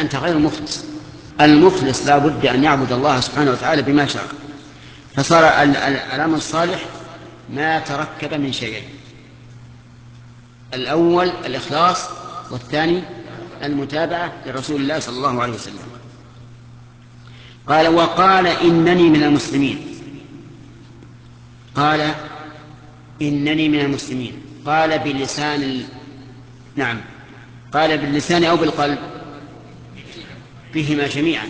أنت غير مخلص. المخلص لا بد أن يعبد الله سبحانه وتعالى بما شاء. فصار العمل الصالح ما تركب من شيئين: الأول الإخلاص، والثاني المتابعة لرسول الله صلى الله عليه وسلم. قال: وقال إنني من المسلمين. قال إنني من المسلمين، قال بلسان نعم، قال باللسان أو بالقلب؟ بهما جميعا.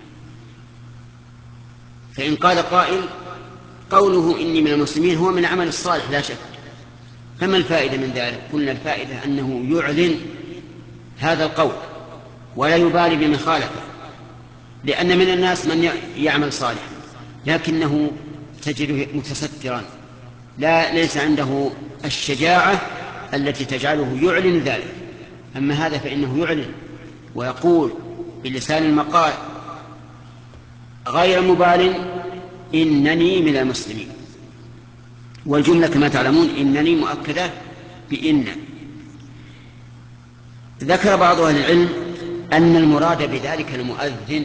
فإن قال قائل: قوله إني من المسلمين هو من عمل الصالح لا شك، فما الفائدة من ذلك؟ قلنا الفائدة أنه يعلن هذا القول ولا يبالي بمن خالفه، لأن من الناس من يعمل صالحا لكنه تجده متسترا، ليس عنده الشجاعة التي تجعله يعلن ذلك. أما هذا فإنه يعلن ويقول بلسان المقال غير مبال: إنني من المسلمين. والجملة كما تعلمون إنني مؤكدة بإن. ذكر بعض أهل العلم أن المراد بذلك المؤذن،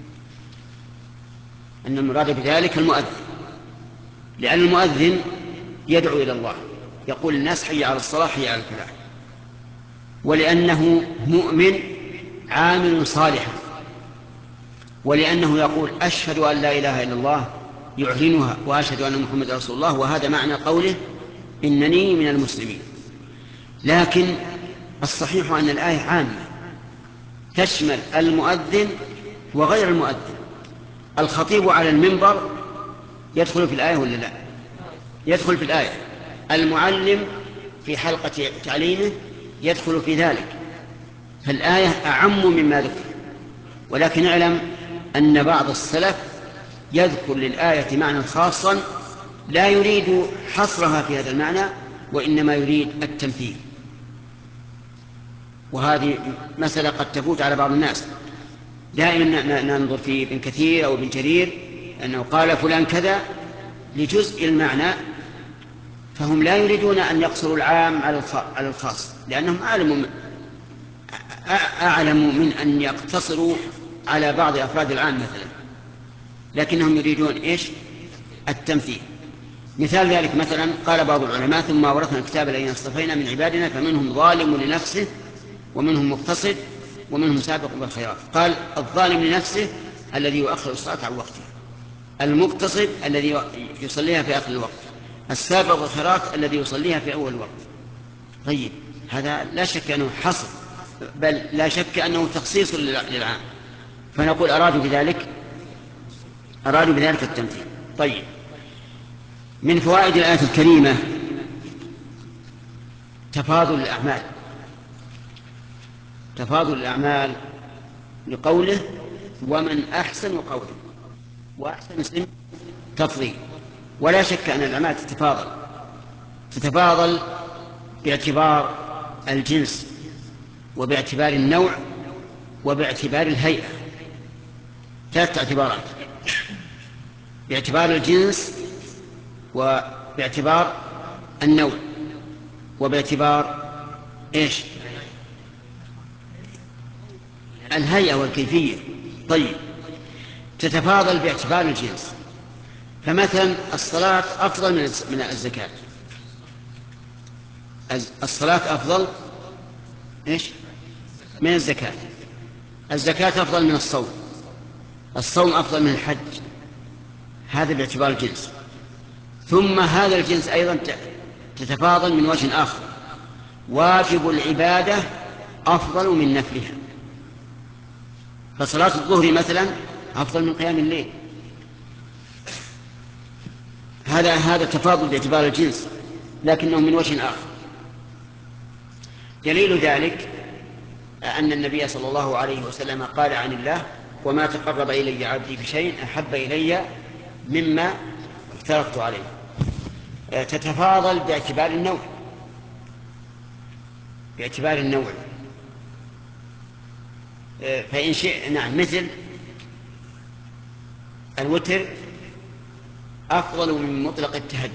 أن المراد بذلك المؤذن، لأن المؤذن يدعو إلى الله، يقول للناس حي على الصلاة حي على الفلاح، ولأنه مؤمن عامل صالحا، ولأنه يقول أشهد أن لا إله إلا الله يعلنها وأشهد أن محمد رسول الله، وهذا معنى قوله إنني من المسلمين. لكن الصحيح أن الآية عامة تشمل المؤذن وغير المؤذن. الخطيب على المنبر يدخل في الآية ولا لا؟ يدخل في الآية. المعلم في حلقة تعليمه يدخل في ذلك. فالآية أعم مما ذكر. ولكن اعلم أن بعض السلف يذكر للآية معنى خاصا لا يريد حصرها في هذا المعنى، وإنما يريد التمثيل. وهذه مسألة قد تفوت على بعض الناس. دائما ننظر في ابن كثير أو ابن جرير أنه قال فلان كذا لجزء المعنى، فهم لا يريدون أن يقصروا العام على الخاص، لأنهم أعلم من أن يقتصروا على بعض أفراد العام مثلا، لكنهم يريدون إيش؟ التمثيل. مثال ذلك مثلا قال بعض العلماء: ثم ورثنا الكتاب الذين اصطفينا من عبادنا فمنهم ظالم لنفسه ومنهم مقتصد ومنهم سابق بالخيرات. قال: الظالم لنفسه الذي يؤخر الصلاة عن وقتها، المقتصد الذي يصليها في آخر الوقت، السابق بالخيرات الذي يصليها في أول الوقت. طيب، هذا لا شك أنه حصر، بل لا شك أنه تخصيص للعام، فنقول أرادوا بذلك التمثيل. طيب، من فوائد الآية الكريمة تفاضل الأعمال لقوله: ومن أحسن قولا. وأحسن اسم تفضيل، ولا شك أن الأعمال تتفاضل باعتبار الجنس وباعتبار النوع وباعتبار الهيئة. 3 اعتبارات: باعتبار الجنس وباعتبار النوع وباعتبار إيش؟ الهيئة والكيفية. طيب، تتفاضل باعتبار الجنس، فمثلا الصلاة أفضل من الزكاة. الصلاة أفضل إيش؟ من الزكاة. الزكاة أفضل من الصوم. الصوم أفضل من الحج. هذا باعتبار الجنس. ثم هذا الجنس أيضا تتفاضل من وجه آخر: واجب العبادة أفضل من نفلها. فصلاة الظهر مثلا أفضل من قيام الليل. هذا تفاضل باعتبار الجنس، لكنه من وجه آخر. دليل ذلك أن النبي صلى الله عليه وسلم قال عن الله: وما تقرب إلي عبدي بشيء أحب إلي مما افترضت عليه. تتفاضل باعتبار النوع. فإن شئ مثل الوتر أفضل من مطلق التهجد.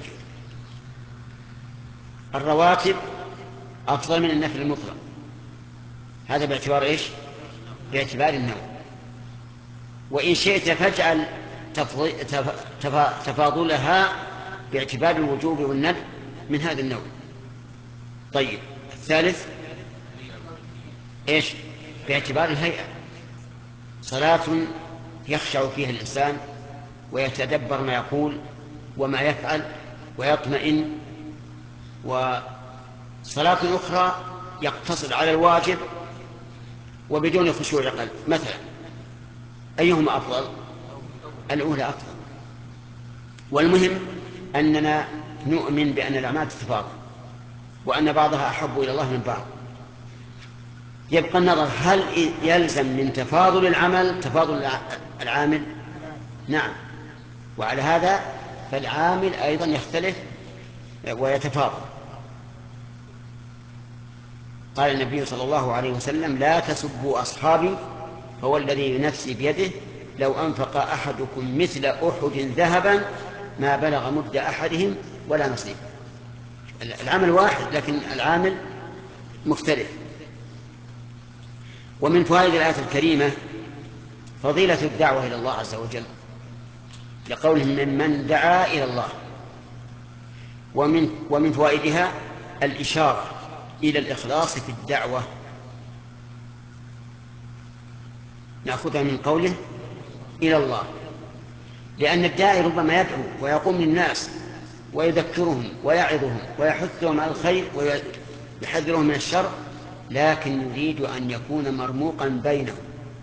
الرواتب أفضل من النفل المطلق. هذا باعتبار إيش؟ باعتبار النوع، وإن شئت فاجعل تفاضلها باعتبار الوجوب والندب من هذا النوع. طيب الثالث إيش؟ باعتبار الهيئة، صلاة يخشع فيها الإنسان ويتدبر ما يقول وما يفعل ويطمئن، وصلاة أخرى يقتصر على الواجب وبدون خشوع قلب مثلا، أيهما أفضل؟ الأولى أفضل. والمهم أننا نؤمن بأن الأعمال تتفاضل وأن بعضها أحب إلى الله من بعض. يبقى النظر هل يلزم من تفاضل العمل تفاضل العامل؟ نعم. وعلى هذا فالعامل أيضا يختلف ويتفاضل. قال النبي صلى الله عليه وسلم: لا تسبوا أصحابي فهو الذي نفسي بيده لو أنفق أحدكم مثل أحد ذهبا ما بلغ مد أحدهم ولا نصيب. العمل واحد لكن العامل مختلف. ومن فوائد الآية الكريمة فضيلة الدعوة إلى الله عز وجل لقولهم ممن دعا إلى الله. ومن فوائدها الإشارة إلى الإخلاص في الدعوة، نأخذها من قوله إلى الله، لأن الداعي ربما يدعو ويقوم للناس ويذكرهم ويعظهم ويحثهم على الخير ويحذرهم من الشر، لكن يريد أن يكون مرموقا بينهم.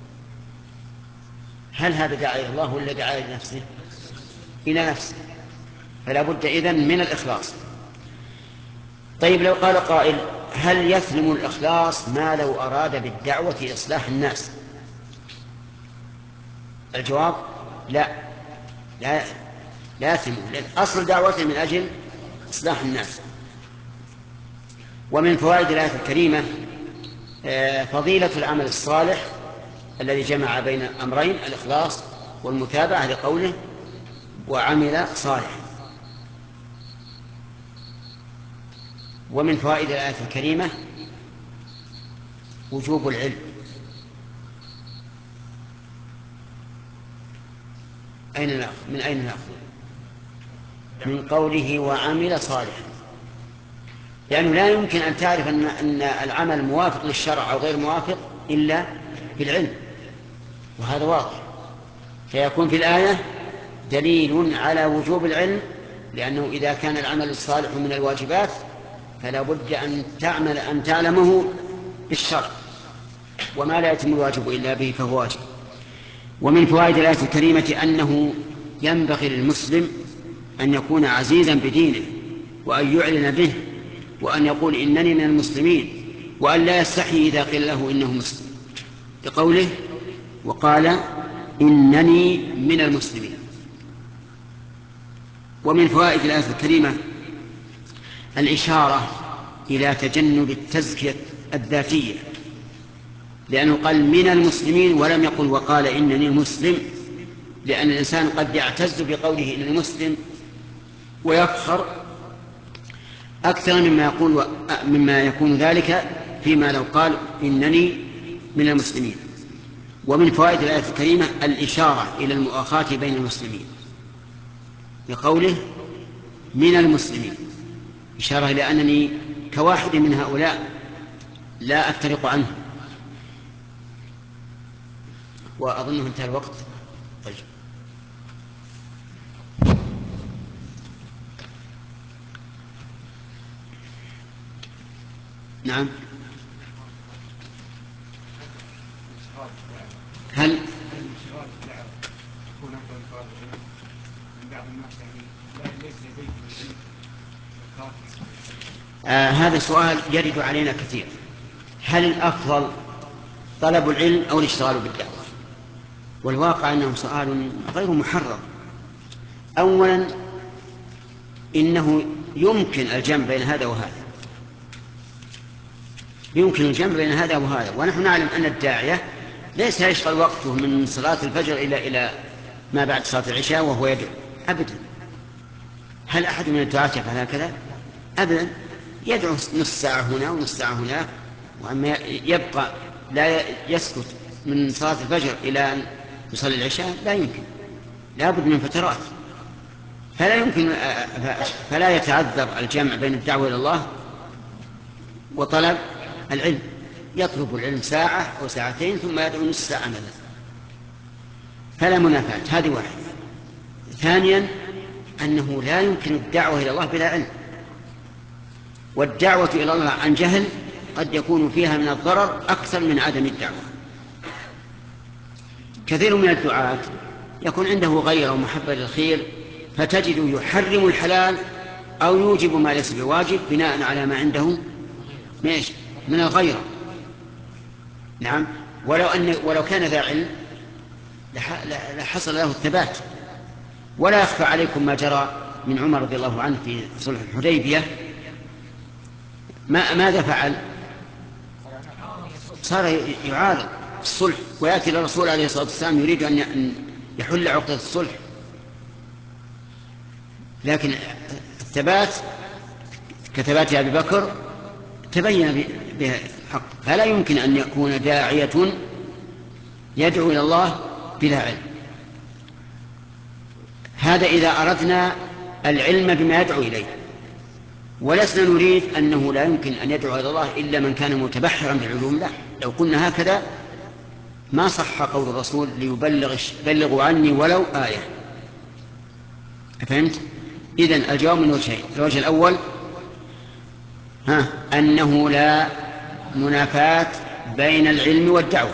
هل هذا داعي إلى الله ولا داعي إلى نفسه؟ إلى نفسه. فلا بد إذن من الإخلاص. طيب لو قال قائل: هل يسلم الإخلاص ما لو أراد بالدعوة إصلاح الناس؟ الجواب: لا يسلم، لأن أصل دعوته من أجل إصلاح الناس. ومن فوائد الآية الكريمة فضيلة العمل الصالح الذي جمع بين أمرين: الإخلاص والمتابعة، لقوله: وعمل صالحا. ومن فوائد الآية الكريمة وجوب العلم. من أين نأخذ؟ من قوله: وعمل صالحا، لأنه لا يمكن أن تعرف أن العمل موافق للشرع أو غير موافق إلا بالعلم، وهذا واضح. فيكون في الآية دليل على وجوب العلم، لأنه إذا كان العمل الصالح من الواجبات فلا بد أن تعلمه بالشرع، وما لا يتم الواجب إلا به فهو واجب. ومن فوائد الآية الكريمة أنه ينبغي للمسلم أن يكون عزيزا بدينه وأن يعلن به وأن يقول: إنني من المسلمين، وأن لا يستحي إذا قيل له إنه مسلم، لقوله: وقال إنني من المسلمين. ومن فوائد الآية الكريمة الإشارة إلى تجنب التزكية الذاتية، لأنه قال من المسلمين ولم يقل وقال إنني مسلم، لأن الإنسان قد يعتز بقوله إنني مسلم ويفخر أكثر مما يكون ذلك فيما لو قال إنني من المسلمين. ومن فوائد الآية الكريمة الإشارة إلى المؤاخاة بين المسلمين، لقوله من المسلمين، إشارة إلى أنني كواحد من هؤلاء لا أفترق عنه. وأظنه انتهى الوقت. طيب نعم. هل هذا سؤال يرد علينا كثير: هل الأفضل طلب العلم أو الاشتغال بالدعوة؟ والواقع أنه سؤال غير محرر. أولا إنه يمكن الجمع بين هذا وهذا، يمكن الجمع بين هذا وهذا، ونحن نعلم أن الداعية ليس يشغل وقته من صلاة الفجر إلى ما بعد صلاة العشاء وهو يدعو أبدا. هل أحد من الدعاة يفعل هكذا؟ أبدا. يدعو نص ساعة هنا ونص ساعة هناك، وأما يبقى لا يسكت من صلاة الفجر إلى أن يصلي العشاء لا يمكن، لا بد من فترات، فلا يتعذر الجمع بين الدعوة إلى الله وطلب العلم. يطلب العلم ساعة أو ساعتين ثم يدعو نصف ساعة مثلا، فلا منافاة. هذه واحد. ثانيا أنه لا يمكن الدعوة إلى الله بلا علم، والدعوة إلى الله عن جهل قد يكون فيها من الضرر أكثر من عدم الدعوة. كثير من الدعاة يكون عنده غيرة ومحبة للخير، فتجد يحرم الحلال أو يوجب ما ليس بواجب بناء على ما عنده من الغيرة. نعم، ولو كان ذا علم لحصل له الثبات. ولا يخفى عليكم ما جرى من عمر رضي الله عنه في صلح الحديبية. ماذا فعل؟ صار يعارض الصلح ويأتي للرسول عليه الصلاة والسلام يريد أن يحل عقدة الصلح، لكن الثبات كثبات أبي بكر تبين به الحق. فلا يمكن أن يكون داعية يدعو إلى الله بلا علم. هذا إذا أردنا العلم بما يدعو إليه، ولسنا نريد أنه لا يمكن أن يدعو إلى الله إلا من كان متبحرا بالعلوم. لا، لو قلنا هكذا ما صح قول الرسول بلغوا عني ولو آية. فهمت؟ إذن الجواب من وجهين. الوجه الأول أنه لا منافاة بين العلم والدعوة.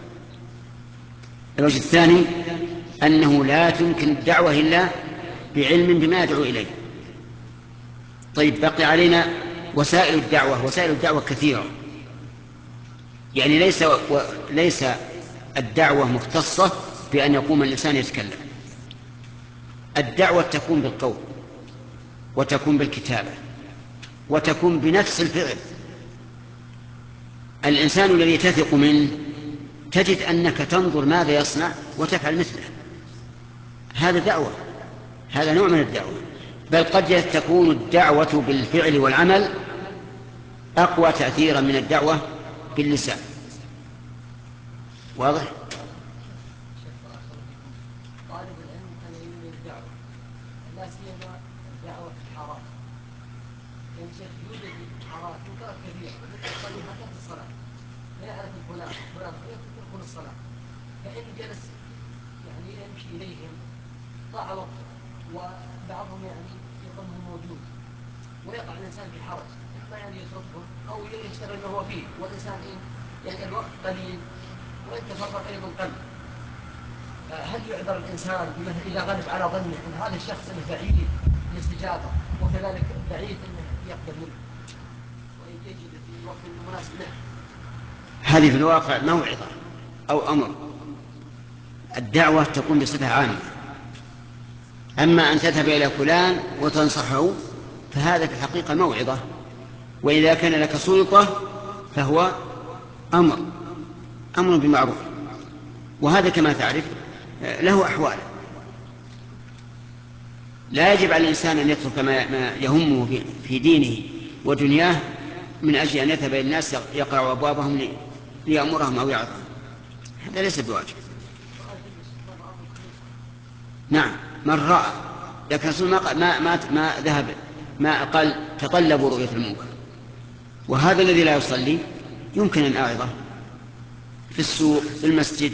الوجه الثاني أنه لا تمكن الدعوة إلا بعلم بما يدعو إليه. طيب، بقي علينا وسائل الدعوة. وسائل الدعوة كثيرة، يعني ليس الدعوة مختصة بأن يقوم الإنسان يتكلم. الدعوة تكون بالقول، وتكون بالكتابة، وتكون بنفس الفعل. الإنسان الذي تثق منه تجد أنك تنظر ماذا يصنع وتفعل مثله. هذا دعوة، هذا نوع من الدعوة. بل قد تكون الدعوة بالفعل والعمل أقوى تأثيرا من الدعوة باللسان. واضح؟ طالب العلم أن يريد الدعوة، لا سيما دعوة الحارات. يعني شيخ يوجد حارات منكرات كثيرة، مثل يصلي حتى في الصلاة لا يعرف فلان يتركون الصلاة، فإن جلس يعني يمشي إليهم ضاع وقته، وبعضهم يعني يظنه موجود، ويقع الإنسان في حرج، إما يعني يتركهم أو يشتغل ما هو فيه، والإنسان يعني الوقت قليل ويتفرغ أيضا قليل. هل يعذر الإنسان إذا غلب على ظنه أن هذا الشخص بعيد الاستجابة وكذلك بعيد أنه يقبل منه ويجد في الوقت المناسب له؟ هذه في الواقع موعظة أو أمر. الدعوة تكون بصفة عامة. أما أن تذهب إلى فلان وتنصحه فهذا في الحقيقة موعظة، وإذا كان لك سلطة فهو أمر بمعروف. وهذا كما تعرف له أحوال. لا يجب على الإنسان أن يترك ما يهمه في دينه ودنياه من أجل أن يذهب إلى الناس يقرأ أبوابهم ليأمرهم أو يعظهم. هذا ليس بواجب. نعم، من رأى، لكن الرسول ما ذهب، ما قال تطلبوا رؤية المنكر. وهذا الذي لا يصلي يمكن أن أعظه في السوق، في المسجد.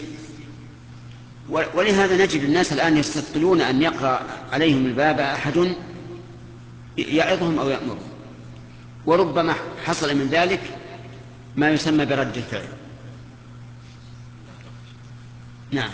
ولهذا نجد الناس الآن يستثقلون أن يقرأ عليهم الباب أحد يعظهم أو يأمرهم، وربما حصل من ذلك ما يسمى برد الفعل. نعم.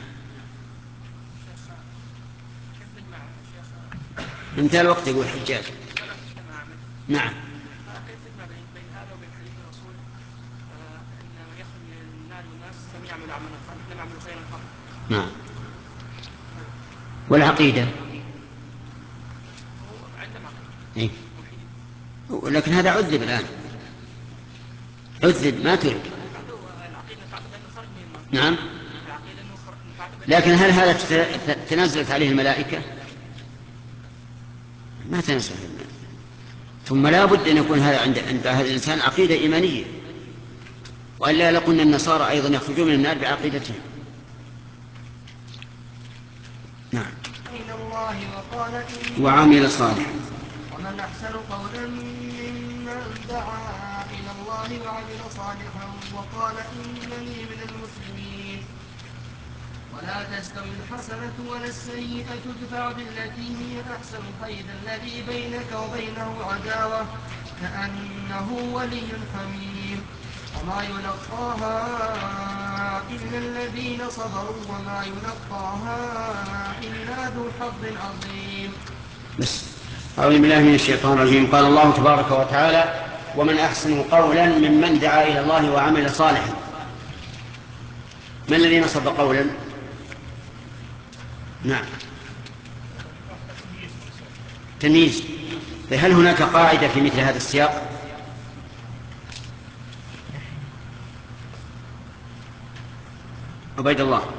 انتهى الوقت يقول الحجاج. نعم. كيف تجمع بين هذا وبين حديث الرسول ان يخرج من النار والناس لم يعملوا عملا صالحا لم يعملوا خيرا قط؟ نعم. والعقيدة عندما إيه؟ لكن هذا عذب الآن، عذب ما ترك. نعم. لكن هل هذا تنزلت عليه الملائكة؟ ما تنزل عليه الملائكة. ثم لا بد أن يكون هذا عند هذا الإنسان عقيدة إيمانية. وإلا لقلنا النصارى أيضا يخرجون من النار بعقيدتهم. نعم. إلى الله وقال وعمل صالحا. ومن أحسن قولا ممن دعا إلى الله وعمل صالحا وقال إنني من المسلمين. ولا تستوي الحسنة ولا السيئة ادفع بالتي هي أحسن فإذا الذي بينك وبينه عداوة كأنه ولي حميم وما يلقاها إلا الذين صبروا وما يلقاها إلا ذو حظ عظيم. بس أعوذ بالله من الشيطان الرجيم. قال الله تبارك وتعالى: ومن أحسن قولا ممن دعا إلى الله وعمل صالحا. ما الذي نصب قولا؟ نعم، تمييز. هل هناك قاعدة في مثل هذا السياق؟ عبيد الله.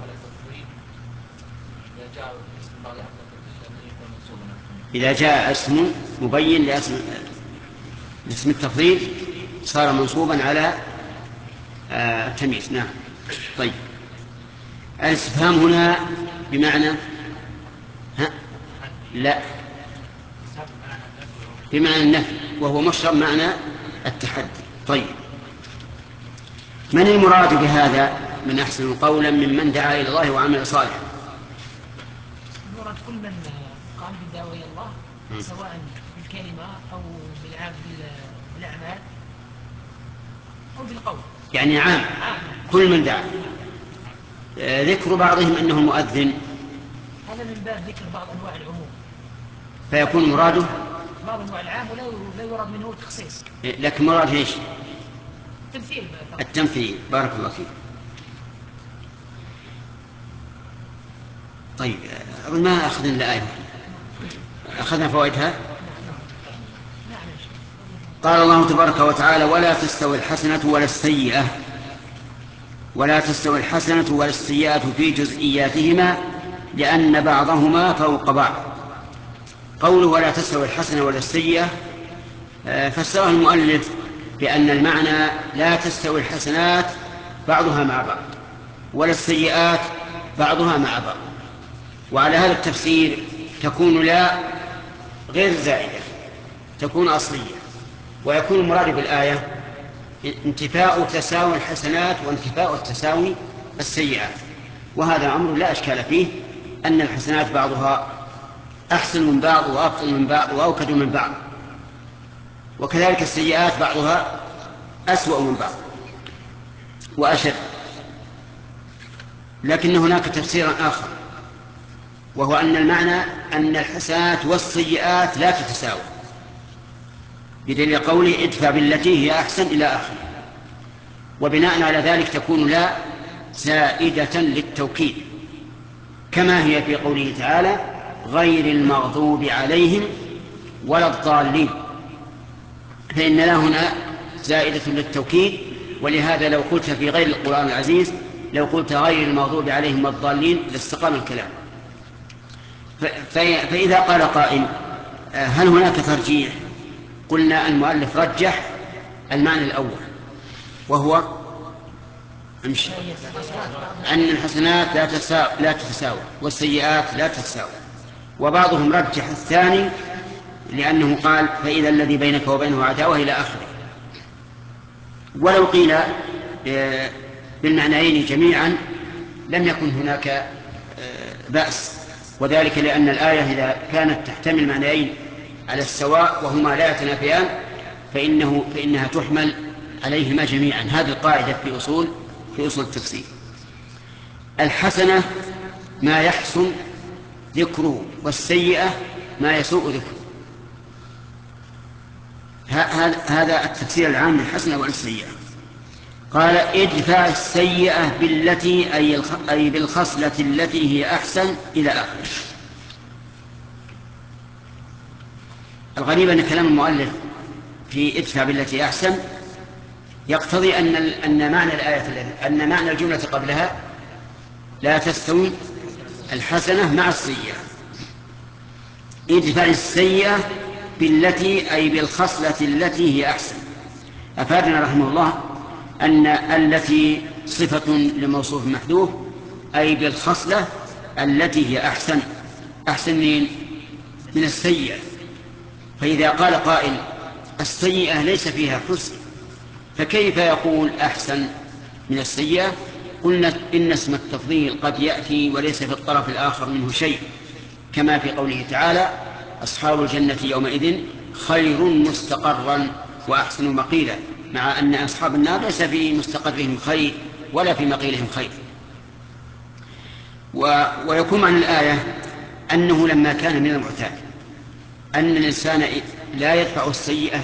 إذا جاء اسم مبين لاسم التفضيل صار منصوبا على التمييز. نعم. طيب، الاستفهام هنا بمعنى لا، بمعنى النفي، وهو مشرب معنى التحدي. طيب، من المراد بهذا من أحسن قولا ممن دعا إلى الله وعمل صالحا؟ المراد كل من قام بالدعوة إلى الله سواء بالكلمة أو بالأعمال أو بالقول، يعني عام، كل من دعا. ذكر بعضهم أنه مؤذن، هذا من باب ذكر بعض أنواع العموم، فيكون مراده بعض أنواع العام ولا يراد منه تخصيص، لكن مراد ايش؟ التمثيل. بارك الله فيك. طيب، ما أخذنا الآية، أخذنا فوائدها. قال الله تبارك وتعالى: ولا تستوي الحسنة ولا السيئة. ولا تستوي الحسنة ولا السيئة في جزئياتهما لأن بعضهما فوق بعض. قوله ولا تستوي الحسنة ولا السيئة فسره المؤلف بأن المعنى لا تستوي الحسنات بعضها مع بعض ولا السيئات بعضها مع بعض. وعلى هذا التفسير تكون لا غير زائدة، تكون أصلية، ويكون المراد بالآية انتفاء تساوي الحسنات وانتفاء التساوي السيئات. وهذا أمر لا أشكال فيه، أن الحسنات بعضها أحسن من بعض وأفضل من بعض وأوكد من بعض، وكذلك السيئات بعضها أسوأ من بعض وأشد. لكن هناك تفسير آخر، وهو أن المعنى أن الحسنات والسيئات لا تتساوى، بدليل قوله ادفع بالتي هي أحسن إلى آخره. وبناء على ذلك تكون لا زائدة للتوكيد، كما هي في قوله تعالى غير المغضوب عليهم ولا الضالين، فإن لا هنا زائدة للتوكيد. ولهذا لو قلت في غير القرآن العزيز، لو قلت غير المغضوب عليهم والضالين لاستقام الكلام. فإذا قال قائل هل هناك ترجيح؟ قلنا المؤلف رجح المعنى الأول، وهو أن الحسنات لا تتساوى والسيئات لا تتساوى. وبعضهم رجح الثاني لأنه قال فإذا الذي بينك وبينه عداوة إلى آخره. ولو قيل بالمعنيين جميعا لم يكن هناك بأس، وذلك لأن الآية إذا كانت تحتمل معنيين على السواء وهما لا يتنافيان فإنها تحمل عليهما جميعا. هذه القاعدة في أصول التفسير. الحسنة ما يحسن ذكره، والسيئة ما يسوء ذكره. هذا التفسير العام للحسنة والسيئة. قال ادفع السيئة بالتي أي بالخصلة التي هي أحسن إلى آخره. الغريب أن كلام المؤلف في ادفع بالتي أحسن يقتضي أن معنى الآية أن معنى الجملة قبلها لا تستوي الحسنة مع السيئة. ادفع السيئة بالتي أي بالخصلة التي هي أحسن. أفادنا رحمه الله أن التي صفة لموصوف محذوف، أي بالخصلة التي هي أحسن من السيئة. فإذا قال قائل السيئة ليس فيها حسن، فكيف يقول أحسن من السيئة؟ قلنا إن اسم التفضيل قد يأتي وليس في الطرف الآخر منه شيء، كما في قوله تعالى أصحاب الجنة يومئذ خير مستقرا وأحسن مقيلا، مع أن أصحاب النار ليس في مستقرهم خير ولا في مقيلهم خير. ويكون عن الآية أنه لما كان من المعتاد أن الإنسان لا يدفع السيئة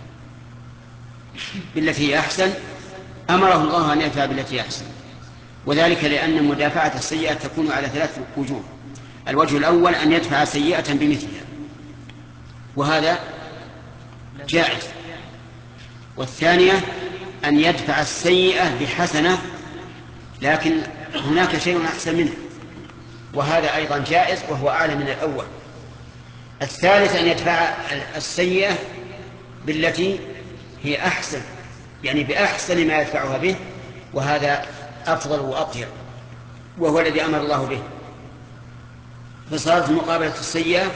بالتي هي أحسن، أمره الله أن يدفع بالتي هي أحسن، وذلك لأن مدافعة السيئة تكون على 3 وجوه. الوجه الأول أن يدفع سيئة بمثلها، وهذا جائز. والثانية أن يدفع السيئة بحسنة لكن هناك شيء أحسن منه، وهذا أيضا جائز وهو أعلى من الأول. الثالث أن يدفع السيئة بالتي هي أحسن، يعني بأحسن ما يدفعها به، وهذا أفضل وأطيب، وهو الذي أمر الله به. فصارت مقابلة السيئة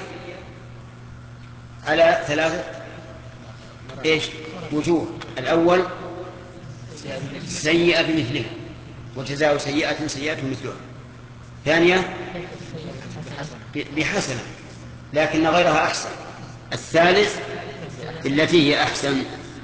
على 3 وجوه. الأول سيئة بمثلها، وجزاء سيئة سيئة مثلها. ثانية بحسنة لكن غيرها أحسن. الثالث التي هي أحسن،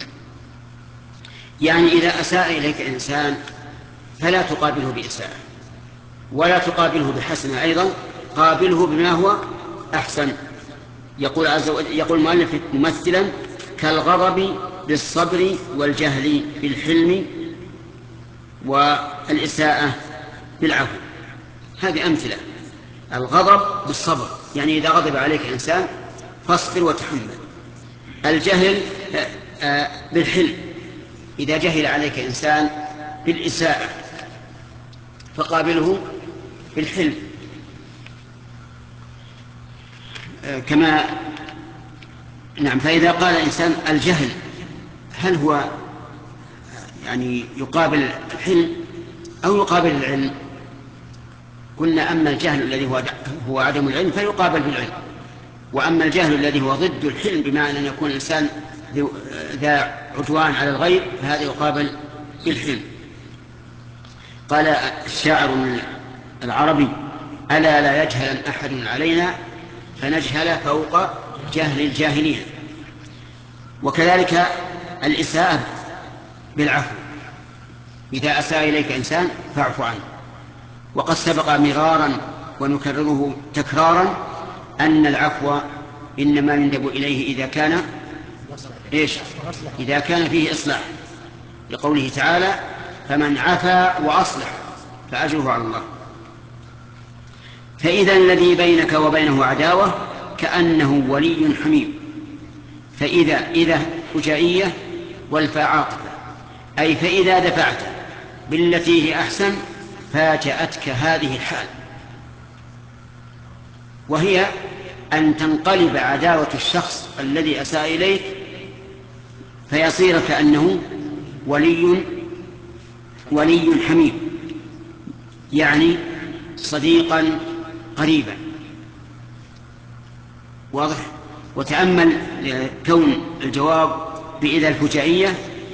يعني إذا أساء إليك إنسان فلا تقابله بإساءة ولا تقابله بحسنة، أيضا قابله بما هو أحسن. يقول المؤلف ممثلا كالغضب بالصبر والجهل بالحلم والإساءة بالعفو. هذه أمثلة. الغضب بالصبر، يعني إذا غضب عليك إنسان فاصبر وتحمل. الجهل بالحلم، إذا جهل عليك إنسان بالإساءة فقابله بالحلم. كما نعم. فإذا قال إنسان الجهل، هل هو يعني يقابل الحلم أو يقابل العلم؟ قلنا أما الجهل الذي هو عدم العلم فيقابل بالعلم، وأما الجهل الذي هو ضد الحلم بمعنى أن يكون الإنسان ذا عدوان على الغير فهذا يقابل بالحلم. قال الشاعر العربي ألا لا يجهل أحد علينا فنجهل فوق جهل الجاهلين. وكذلك الإساءة بالعفو، إذا أساء إليك إنسان فاعف عنه. وقد سبق مرارا ونكرره تكرارا أن العفو إنما يندب إليه إذا كان فيه إصلاح، لقوله تعالى فمن عفا وأصلح فأجره على الله. فإذا الذي بينك وبينه عداوة كأنه ولي حميم. فإذا فجائية والفاء عاطفة، أي فإذا دفعت بالتي هي أحسن فاجأتك هذه الحال، وهي أن تنقلب عداوة الشخص الذي أساء إليك فيصير كأنه ولي حميم، يعني صديقا قريبا. واضح؟ وتأمل كون الجواب بإذا الفجائية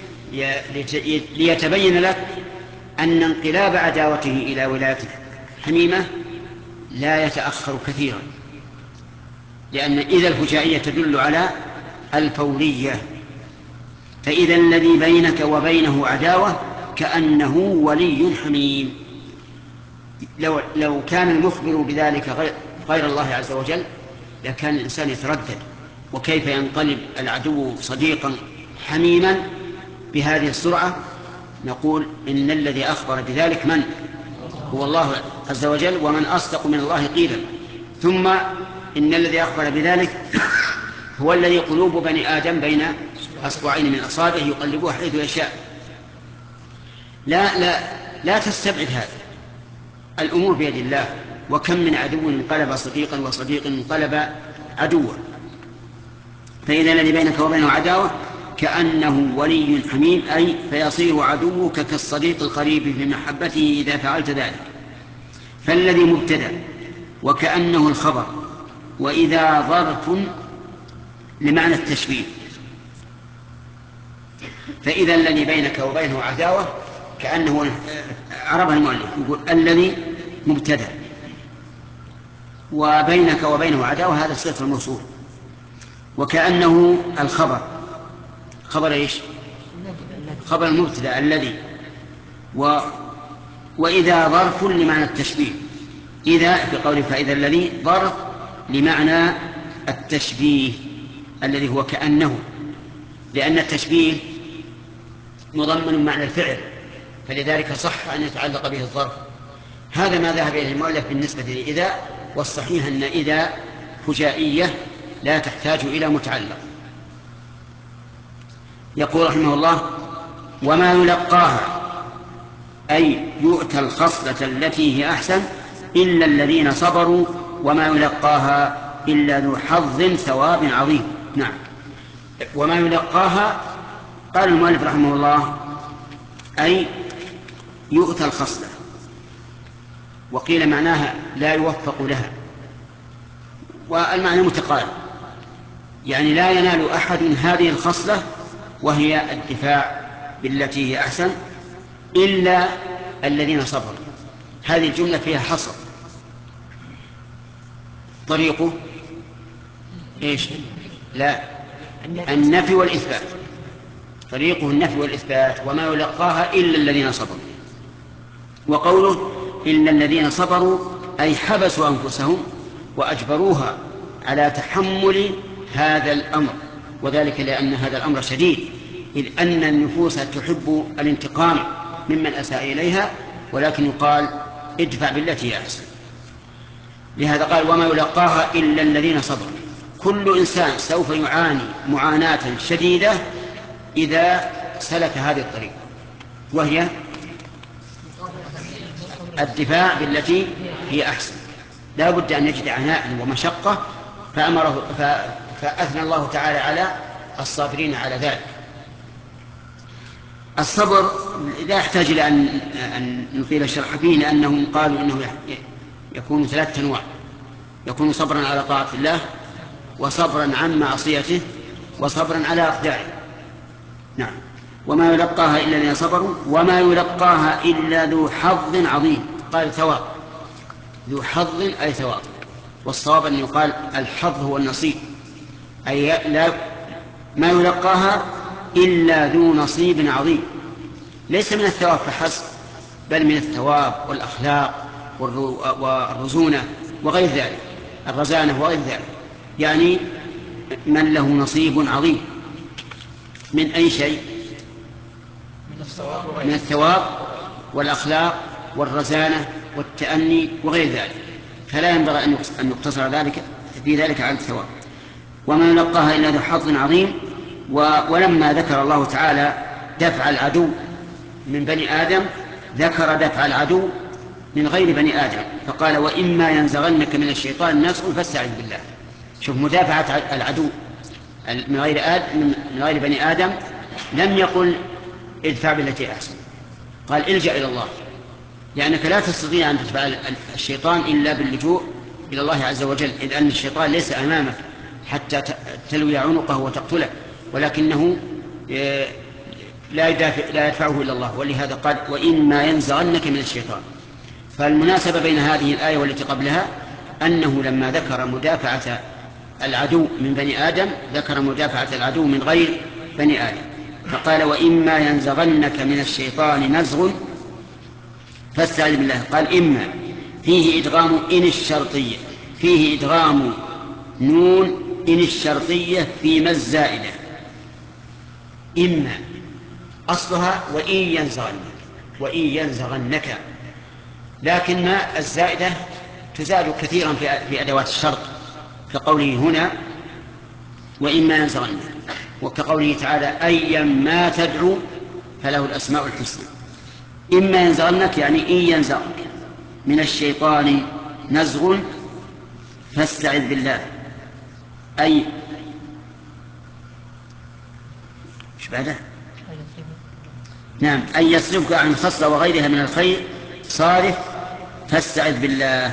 ليتبين لك أن انقلاب عداوته إلى ولاية حميمة لا يتأخر كثيرا، لأن إذا الفجائية تدل على الفورية. فإذا الذي بينك وبينه عداوة كأنه ولي حميم. لو كان المخبر بذلك غير الله عز وجل لكان الإنسان يتردد، وكيف ينقلب العدو صديقا حميما بهذه السرعة؟ نقول إن الذي أخبر بذلك من هو الله عز وجل، ومن أصدق من الله قيلا. ثم إن الذي أخبر بذلك هو الذي قلوب بني آدم بين أصبعين من أصابعه يقلبوها حيث يشاء. لا تستبعد هذا، الأمور بيد الله. وكم من عدو انقلب صديقا وصديق انقلب عدوا. فإذا الذي بينك وبينه عداوة كأنه ولي حميم، أي فيصير عدوك كالصديق القريب في محبته إذا فعلت ذلك. فالذي مبتدأ وكأنه الخبر، وإذا ظرف لمعنى التشبيه. فإذا الذي بينك وبينه عداوة كأنه عربها المؤلف يقول الذي مبتدأ، وبينك وبينه عداوة هذا صفة الموصول. وكأنه الخبر، خبر ايش؟ خبر المبتدأ الذي. وإذا ظرف لمعنى التشبيه، إذا في قوله فإذا الذي ظرف لمعنى التشبيه الذي هو كأنه، لأن التشبيه مضمن معنى الفعل، فلذلك صح أن يتعلق به الظرف. هذا ما ذهب إليه المؤلف بالنسبة لإذا، والصحيح أن إذا فجائية لا تحتاج إلى متعلق. يقول رحمه الله وما يلقاها، أي يؤتى الخصلة التي هي أحسن إلا الذين صبروا، وما يلقاها إلا ذو حظ ثواب عظيم. نعم. وما يلقاها قال المؤلف رحمه الله أي يؤتى الخصلة، وقيل معناها لا يوفق لها، والمعنى متقارب، يعني لا ينال أحد هذه الخصلة وهي الدفاع بالتي هي أحسن إلا الذين صبروا. هذه الجملة فيها حصر. طريقه إيش؟ لا، النفي والإثبات. طريقه النفي والإثبات، وما يلقاها إلا الذين صبروا. وقوله إلا الذين صبروا أي حبسوا أنفسهم وأجبروها على تحمل هذا الأمر، وذلك لأن هذا الأمر شديد، إذ أن النفوس تحب الانتقام ممن أساء إليها، ولكن يقال ادفع بالتي هي أحسن. لهذا قال وما يلقاها إلا الذين صبروا. كل إنسان سوف يعاني معاناة شديدة إذا سلك هذه الطريقة، وهي الدفاع بالتي هي أحسن. لا بد أن يجد عناء ومشقة، فأثنى الله تعالى على الصابرين على ذلك. الصبر لا يحتاج إلى أن نطيل الشرح فيه، لأنهم قالوا إنه يكون 3 أنواع: يكون صبرا على طاعة الله، وصبرا عن معصيته، وصبرا على أقداره. نعم. وما يلقاها إلا الذين صبروا، وما يلقاها إلا ذو حظ عظيم. قال ثواب، ذو حظ أي ثواب، والصواب أن يقال الحظ هو النصيب، أي ما يلقاها إلا ذو نصيب عظيم، ليس من الثواب فحسب، بل من الثواب والأخلاق والرزونة وغير ذلك، الرزانة وغير ذلك، يعني من له نصيب عظيم من أي شيء؟ من الثواب والأخلاق والرزانة والتأني وغير ذلك، فلا ينبغي أن يقتصر ذلك في ذلك على الثواب. وما يلقاها إلا ذو حظ عظيم. ولما ذكر الله تعالى دفع العدو من بني آدم، ذكر دفع العدو من غير بني آدم، فقال وإما ينزغنك من الشيطان نزغ فاستعذ بالله. شوف، مدافعة العدو من غير بني آدم، لم يقل ادفع بالتي أحسن، قال الجأ إلى الله، لأنك لا تستطيع أن تدفع الشيطان إلا باللجوء إلى الله عز وجل، إذ أن الشيطان ليس أمامك حتى تلوي عنقه وتقتله، ولكنه لا يدفعه إلا الله. ولهذا قال وإما ينزغنك من الشيطان. فالمناسبة بين هذه الآية والتي قبلها أنه لما ذكر مدافعة العدو من بني آدم ذكر مدافعة العدو من غير بني آدم، فقال وإما ينزغنك من الشيطان نزغ فاستعذ بالله. قال إما فيه إدغام إن الشرطية، فيه إدغام نون إن الشرطية في ما الزائدة. إما أصلها وإن ينزغنك، لكن ما الزائدة تزاد كثيرا في أدوات الشرط، كقوله هنا وإما ينزغنك، وكقوله تعالى أيا ما تدعو فله الأسماء الحسنى. إما ينزغنك يعني إن ينزغك من الشيطان نزغ فاستعذ بالله، أي ايش بعده؟ نعم، أن يصرفك عن الخصلة وغيرها من الخير صارف فاستعذ بالله.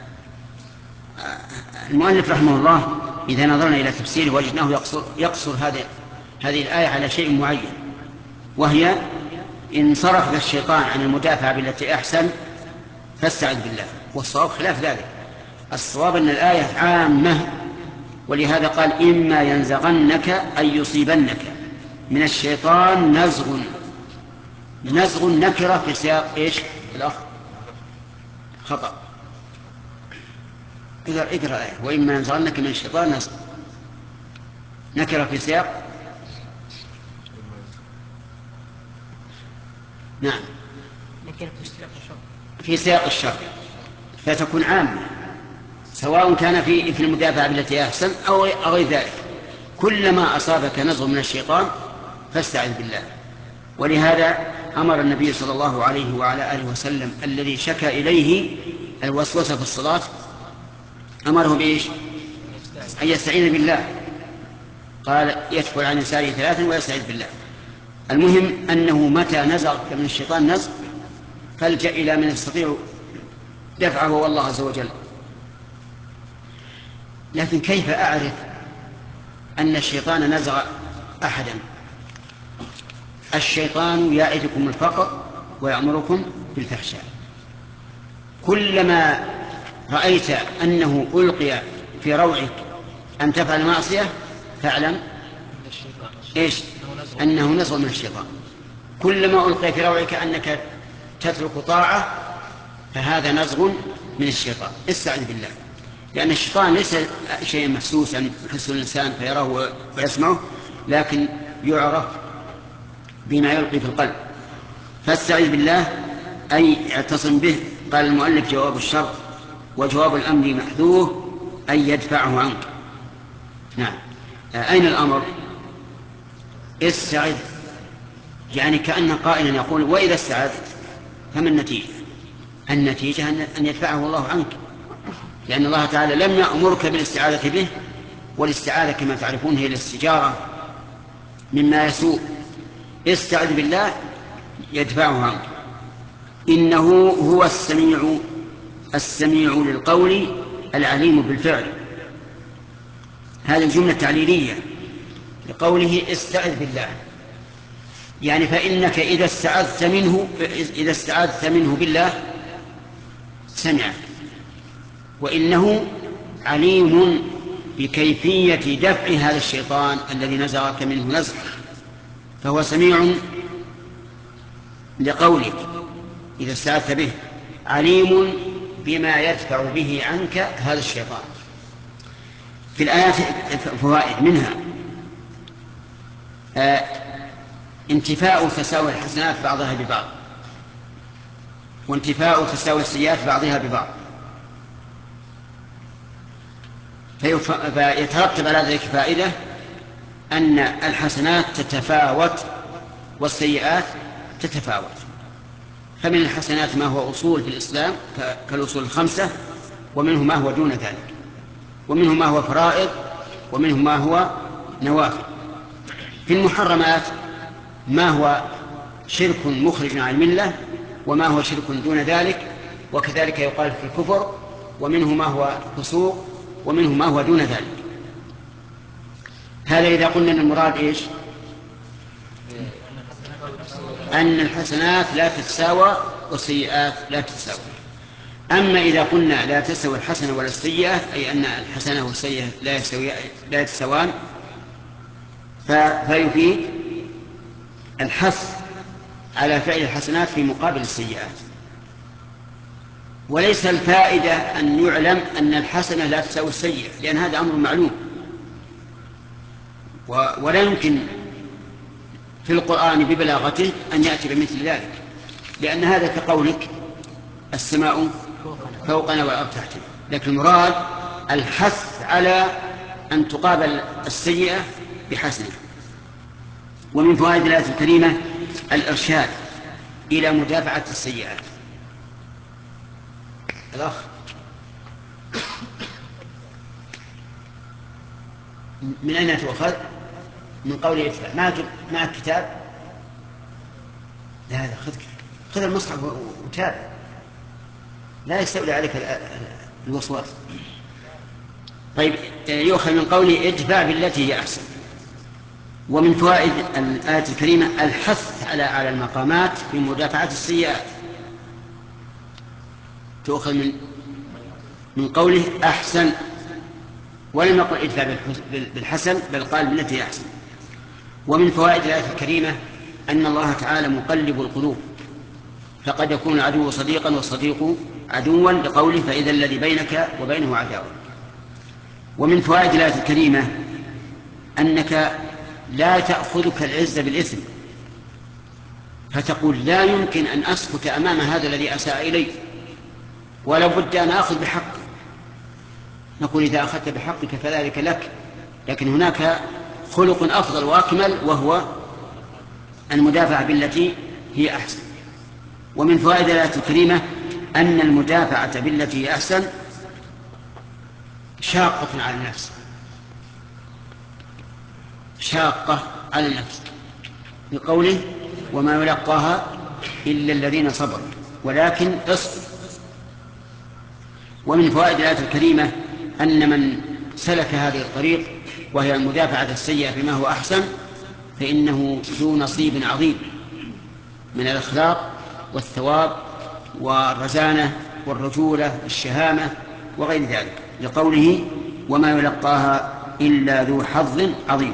المؤلف رحمه الله إذا نظرنا إلى تفسيره وجدناه يقصر هذه الآية على شيء معين، وهي إن صرفك الشيطان عن المدافعة بالتي أحسن فاستعذ بالله، والصواب خلاف ذلك. الصواب أن الآية عامة، ولهذا قال إما ينزغنك أي يصيبنك من الشيطان نزغ. نزغ نكرة في سياق إيش الأخ؟ خطأ. اقرأ الآية. وإما ينزغنك من الشيطان نزغ، نكرة في سياق. نعم، في سياق الشر، فتكون عامة سواء كان في المدافعة بالتي أحسن أو غير ذلك. كلما أصابك نزغ من الشيطان فاستعذ بالله. ولهذا أمر النبي صلى الله عليه وعلى آله وسلم الذي شكى إليه الوسوسة في الصلاة أمره بإيش؟ أن يستعين بالله. قال يدخل عن يساره 3 ويستعيذ بالله. المهم أنه متى نزغك من الشيطان نزغ فالجأ إلى من يستطيع دفعه والله عز وجل. لكن كيف أعرف أن الشيطان نزغ أحدا؟ الشيطان يعدكم الفقر ويأمركم بالفحشاء. كلما رأيت أنه ألقي في روعك أن تفعل معصية فاعلم إيش؟ أنه نزغ من الشيطان. كلما ألقي في روعك أنك تترك طاعة فهذا نزغ من الشيطان. استعذ بالله، لأن الشيطان ليس شيئا محسوسا يحس الإنسان فيراه ويسمعه، لكن يعرف بما يلقي في القلب. فاستعذ بالله أي اعتصم به. قال المؤلف جواب الشرط وجواب الأمر محذوف أي يدفعه عنك. نعم. أين الأمر؟ استعذ، يعني كأن قائلا يقول وإذا استعذت فما النتيجة؟ النتيجة أن يدفعه الله عنك، لأن الله تعالى لم يأمرك بالاستعاذة به، والاستعاذة كما تعرفون هي الاستجارة مما يسوء. استعذ بالله يدفعه عنك. إنه هو السميع للقول العليم بالفعل. هذه الجملة تعليلية لقوله استعذ بالله، يعني فإنك إذا استعذت منه بالله سمعك، وإنه عليم بكيفية دفع هذا الشيطان الذي نزغك منه نزغ، فهو سميع لقولك إذا استعذت به، عليم بما يدفع به عنك هذا الشيطان. في الآيات فوائد منها انتفاء تساوي الحسنات بعضها ببعض، وانتفاء تساوي السيئات بعضها ببعض، فيترتب على ذلك فائدة أن الحسنات تتفاوت والسيئات تتفاوت. فمن الحسنات ما هو أصول في الإسلام كالأصول 5، ومنه ما هو دون ذلك، ومنه ما هو فرائض، ومنه ما هو نوافل. في المحرمات ما هو شرك مخرج عن الملة، وما هو شرك دون ذلك، وكذلك يقال في الكفر، ومنه ما هو فسوق، ومنه ما هو دون ذلك. هذا إذا قلنا أن المراد إيش؟ أن الحسنات لا تتساوى والسيئات لا تتساوى. أما إذا قلنا لا تستوي الحسنة ولا السيئة، أي أن الحسنة والسيئة لا يتساوان، فيفيد الحث على فعل الحسنات في مقابل السيئات. وليس الفائدة أن يعلم أن الحسنة لا تساوي السيئة، لأن هذا أمر معلوم، ولا يمكن في القرآن ببلاغته أن يأتي بمثل ذلك، لأن هذا كقولك السماء فوقنا والأرض تحتنا. لكن المراد الحث على أن تقابل السيئة بحسنة. ومن فوائد الآية الكريمة الإرشاد إلى مدافعة السيئات. الأخ من أين تؤخذ؟ من قول ادفع مع الكتاب، لا خذ المصحف وتابع، لا يستولي عليك الوسواس. طيب، يؤخذ من قوله ادفع بالتي هي أحسن. ومن فوائد الآية الكريمة الحث على المقامات بمدافعة السيئات. تؤخذ من قوله أحسن، ولم يقل ادفع بالحسن، بل قال بالتي هي أحسن. ومن فوائد الآية الكريمة أن الله تعالى مقلب القلوب، فقد يكون العدو صديقا والصديق عدوا، لقوله فإذا الذي بينك وبينه عداوة. ومن فوائد الآية الكريمة أنك لا تأخذك العزة بالإثم، فتقول لا يمكن أن أسكت أمام هذا الذي أساء إلي، ولا بد أن أخذ بحق. نقول إذا أخذت بحقك فذلك لك، لكن هناك خلق أفضل وأكمل، وهو المدافعة بالتي هي أحسن. ومن فوائد الآية الكريمة أن المدافعة بالتي هي أحسن شاقة على النفس، شاقة على النفس، بقوله وما يلقاها إلا الذين صبروا ولكن اصبر. ومن فوائد الآية الكريمة أن من سلك هذه الطريق وهي المدافعة السيئة بما هو أحسن فإنه ذو نصيب عظيم من الأخلاق والثواب والرزانة والرجولة والشهامة وغير ذلك، لقوله وما يلقاها إلا ذو حظ عظيم.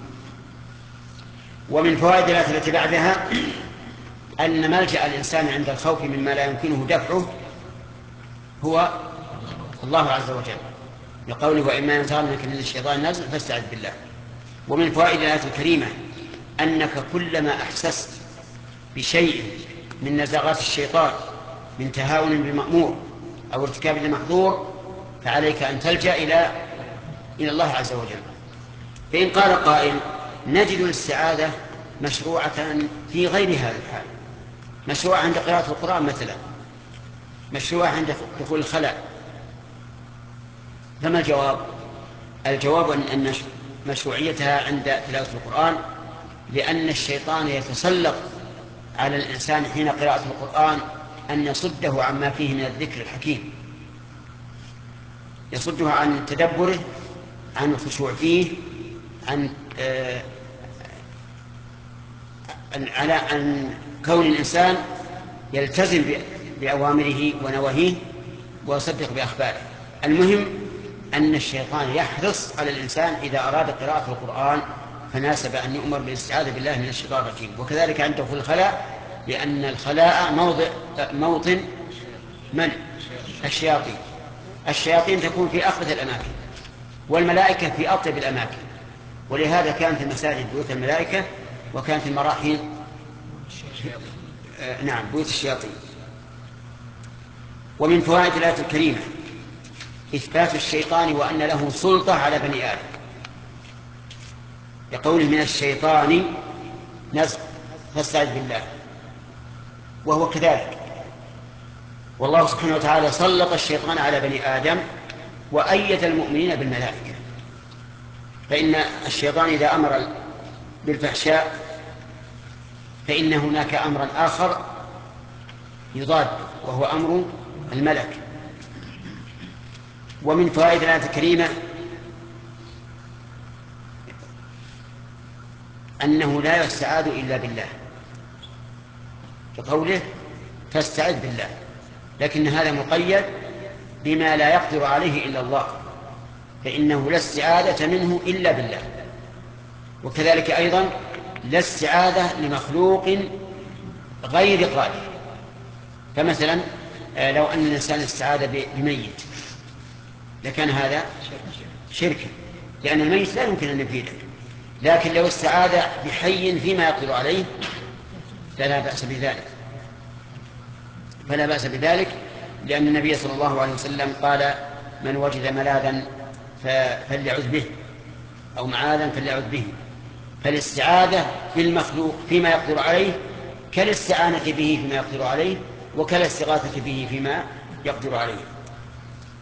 ومن فوائد الآية التي بعدها أن ملجأ الإنسان عند الخوف مما لا يمكنه دفعه هو الله عز وجل، لقوله وإما ينزغنك من الشيطان نزغ فاستعذ بالله. ومن فوائد الآية الكريمة أنك كلما أحسست بشيء من نزغات الشيطان من تهاون بالمأمور أو ارتكاب لمحظور فعليك أن تلجأ إلى الله عز وجل. فإن قال قائل نجد الاستعاذة مشروعة في غير هذا الحال، مشروعة عند قراءة القرآن مثلا، مشروعة عند دخول الخلاء، فما الجواب؟ الجواب أن مشروعيتها عند تلاوة القرآن، لأن الشيطان يتسلط على الإنسان حين قراءة القرآن أن يصده عما فيه من الذكر الحكيم، يصده عن تدبره، عن الخشوع فيه، عن كون الإنسان يلتزم بأوامره ونواهيه ويصدق بأخباره. المهم أن الشيطان يحرص على الإنسان إذا أراد قراءة القرآن فناسب أن يؤمر بالاستعاذة بالله من الشيطان الرجيم. وكذلك عنده في الخلاء، لأن الخلاء موطن من؟ الشياطين. الشياطين تكون في أخبث الأماكن، والملائكة في أطيب الأماكن، ولهذا كانت المساجد بيوت الملائكة، وكانت المراحيض بيوت الشياطين. ومن فوائد الآية الكريمة إثبات الشيطان وأن له سلطة على بني آدم، يقول من الشيطان نزغ فاستعذ بالله، وهو كذلك. والله سبحانه وتعالى سلط الشيطان على بني آدم وأيد المؤمنين بالملائكة، فإن الشيطان إذا أمر بالفحشاء فإن هناك أمرا آخر يضاد، وهو أمر الملك. ومن فوائد الآية الكريمة أنه لا يستعاذ إلا بالله، كقوله فاستعذ بالله، لكن هذا مقيد بما لا يقدر عليه إلا الله، فإنه لا استعاذة منه إلا بالله. وكذلك أيضا لا استعاذة لمخلوق غير قادر، فمثلا لو أن الإنسان استعاذ بميت لكان هذا شركا، لأن الميت لا يمكن أن يفيده. لكن لو استعاذ بحي فيما يقدر عليه فلا بأس بذلك، لأن النبي صلى الله عليه وسلم قال من وجد ملاذا فليعذ به أو معاذا فليعذ به. فالاستعاذة بالمخلوق فيما يقدر عليه كالاستعانة به فيما يقدر عليه، وكالاستغاثة به فيما يقدر عليه.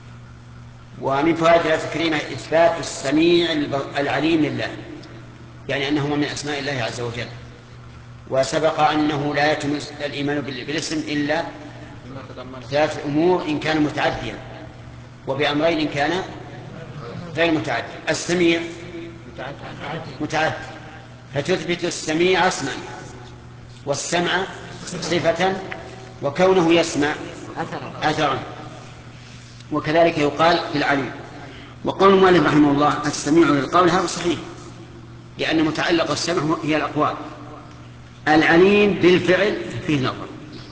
ومن فوائد الآية الكريمة إثبات السميع العليم لله، يعني أنه من أسماء الله عز وجل. وسبق أنه لا يتم الإيمان بالاسم إلا ثلاث أمور إن كان متعديا، وبأمرين إن كان غير متعدي. السميع متعدي فتثبت السميع اسما، والسمع صفة، وكونه يسمع أثرا. وكذلك يقال في العليم. وقول المؤلف رحمه الله السميع للقول هذا صحيح، لأن متعلق السمع هي الأقوال. العليم بالفعل فيه نظر،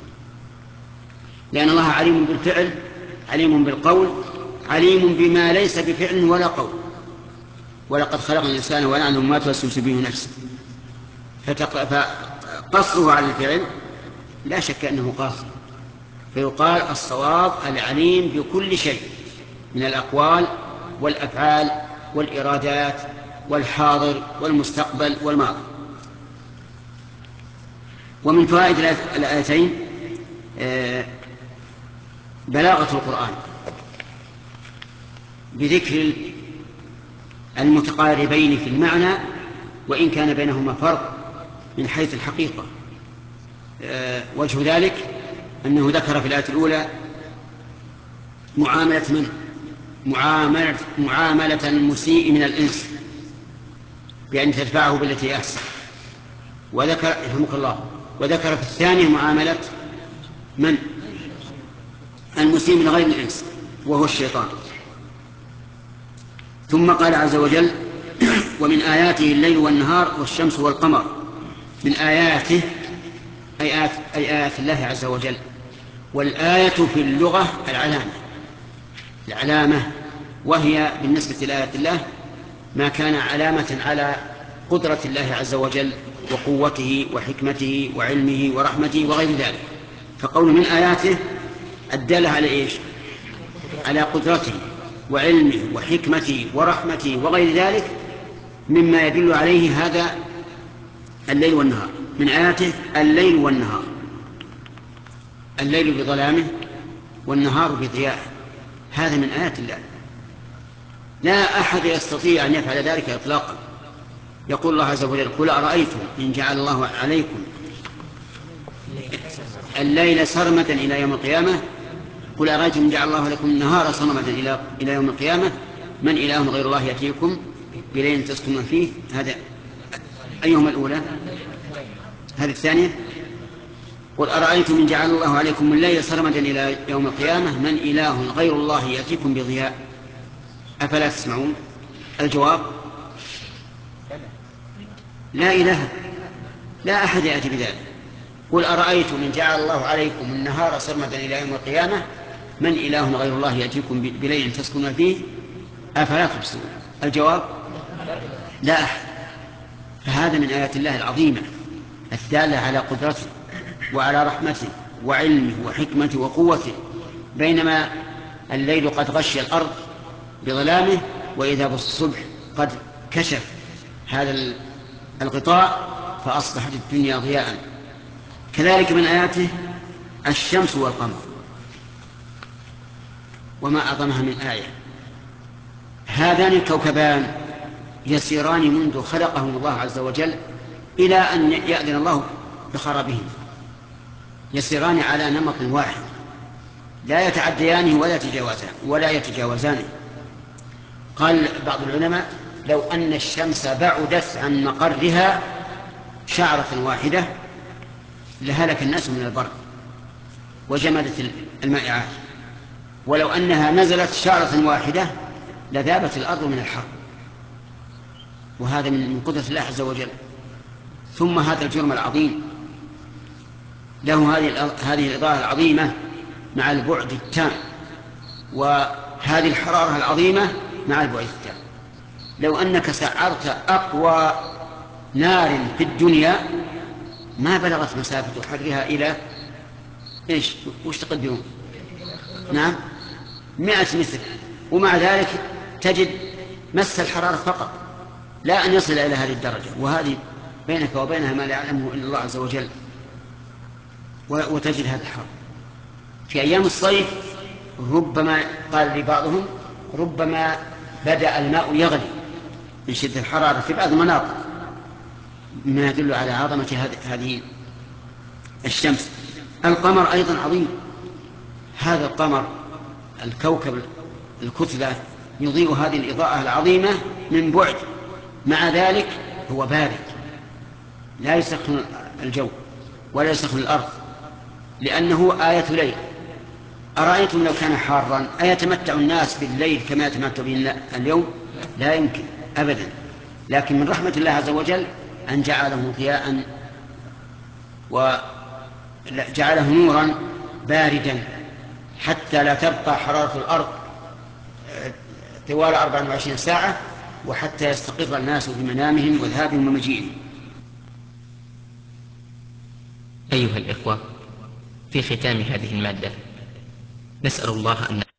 لأن الله عليم بالفعل، عليم بالقول، عليم بما ليس بفعل ولا قول. ولقد خلقنا الإنسان ونعلم ما توسوس به نفسه. فقصره على الفعل لا شك أنه قاصر، فيقال الصواب العليم بكل شيء من الأقوال والأفعال والإرادات والحاضر والمستقبل والماضي. ومن فوائد الآيتين بلاغة القرآن بذكر المتقاربين في المعنى وإن كان بينهما فرق من حيث الحقيقة. وجه ذلك أنه ذكر في الآية الأولى معاملة المسيء من الإنس بأن تدفعه بالتي أحسن، وذكر يرحمك الله، وذكر في الثانية معاملة من المسيء من غير الإنس وهو الشيطان. ثم قال عز وجل ومن آياته الليل والنهار والشمس والقمر. من آياته أي آيات الله عز وجل. والآية في اللغة العلامة، وهي بالنسبة لآيات الله ما كان علامة على قدرة الله عز وجل وقوته وحكمته وعلمه ورحمته وغير ذلك. فقول من آياته الدالة على إيش؟ على قدرته وعلمه وحكمته ورحمته وغير ذلك مما يدل عليه هذا الليل والنهار. من آياته الليل والنهار، الليل بظلامه والنهار بضياءه، هذا من آيات الله. لا أحد يستطيع أن يفعل ذلك إطلاقا. يقول الله عز وجل قل أرأيتم إن جعل الله عليكم الليل سرمدا إلى يوم القيامة، قل أرأيتم إن جعل الله لكم النهار سرمدا إلى يوم القيامة من إله غير الله يأتيكم بليل تسكنون فيه. هذا أيهما الأولى؟ هذه الثانية. قل أرأيتم إن جعل الله عليكم الليل سرمدا إلى يوم القيامة من إله غير الله يأتيكم بضياء أفلا تسمعون؟ الجواب لا إله، لا أحد يأتي بذلك. قل أرأيتم إن جعل الله عليكم النهار سرمدا إلى يوم القيامة من إله غير الله يأتيكم بليل تسكنون فيه أفلا تبصرون؟ الجواب لا أحد. فهذا من آيات الله العظيمة الدالة على قدرته وعلى رحمته وعلمه وحكمته وقوته. بينما الليل قد غشي الأرض بظلامه، وإذا بالصبح قد كشف هذا الغطاء فأصبحت الدنيا ضياء. كذلك من آياته الشمس والقمر، وما أعظمها من آية. هذان الكوكبان يسيران منذ خلقهم الله عز وجل إلى أن يأذن الله بخرابهم، يسيران على نمط واحد لا يتعديانه ولا يتجاوزانه. قال بعض العلماء لو أن الشمس بعدت عن مقرها شعرة واحدة لهلك الناس من البرد وجمدت المائعات، ولو أنها نزلت شعرة واحدة لذابت الأرض من الحر. وهذا من قدرة الله عز وجل. ثم هذا الجرم العظيم له هذه الإضاءة العظيمة مع البعد التام، وهذه الحرارة العظيمة مع البعد التام. لو أنك سعرت أقوى نار في الدنيا ما بلغت مسافة حرها إلى إيش؟ وش تقدرون؟ نعم 100 متر، ومع ذلك تجد مس الحرارة فقط، لا أن يصل إلى هذه الدرجة. وهذه بينك وبينها ما لا يعلمه إلا الله عز وجل. وتجد هذا الحر في أيام الصيف. ربما قال لي بعضهم ربما بدأ الماء يغلي من شدة الحرارة في بعض المناطق، مما يدل على عظمة هذه الشمس. القمر أيضا عظيم، هذا القمر الكوكب الكتلة يضيء هذه الإضاءة العظيمة من بعد، مع ذلك هو بارد لا يسخن الجو ولا يسخن الأرض، لأنه آية ليل. أرأيتم لو كان حارا أيتمتع الناس بالليل كما يتمتع به اليوم؟ لا يمكن أبدا. لكن من رحمة الله عز وجل أن جعله ضياء وجعله نورا باردا حتى لا تبقى حرارة الأرض طوال 24 ساعة، وحتى يستقر الناس في منامهم وذهابهم ومجيئهم. أيها الإخوة، في ختام هذه المادة نسأل الله أن